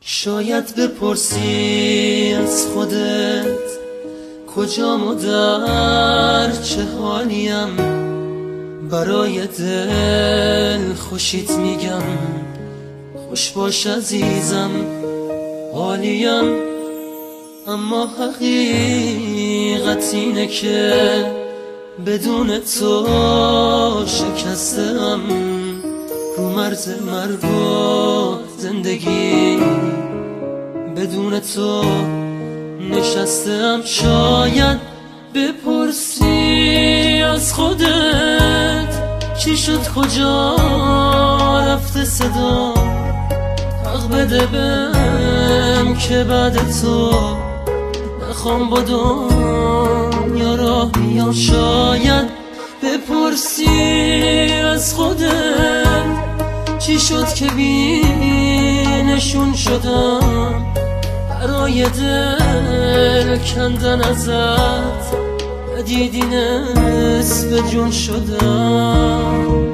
شاید بپرسی از خودت کجام و در چه حالیم، برای دل خوشیت میگم خوش باش عزیزم حالیم. اما حقیقت اینه که بدون تو شکستم، رو مرز مرگ و زندگی بدون تو نشستم. شاید بپرسی از خودت چی شد کجا رفته صدا، حق بده بهم که بعد تو نخوام با دنیا راه بیام. شاید بپرسی از خودت چی شد که بینشون شدم، برای دل کندن ازت ندیدی نصف جون شدم.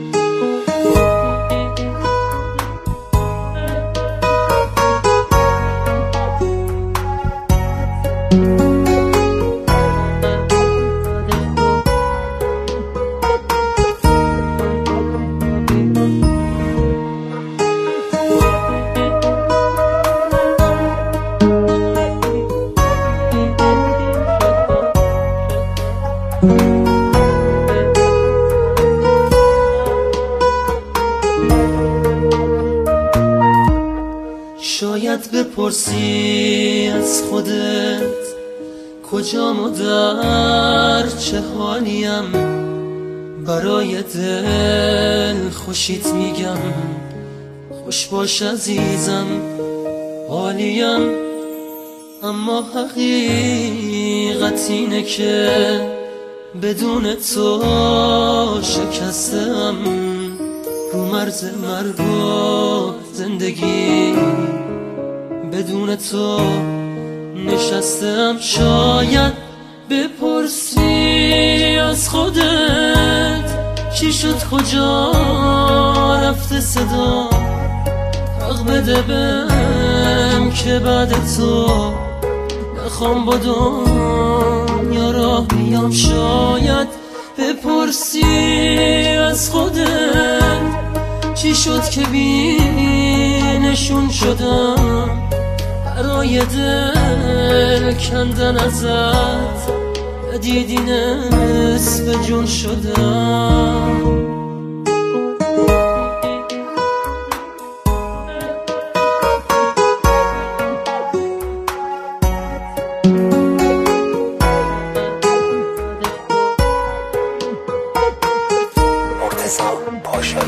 شاید بپرسی از خودت کجام و در چه حالیم، برای دل خوشیت میگم خوش باش عزیزم حالیم. اما حقیقت اینه که بدون تو شکستم، رو مرز مرگ و زندگی بدون تو نشستم. شاید بپرسی از خودت چی شد کجا رفته صدا، حق بده بهم که بعد تو نخوام با دنیا راه بیام. شاید بپرسی از خودت چی شد که بینشون شدم، برای دل کندن ازت ندیدی نصف جون شدم. مرتضی پاشایی.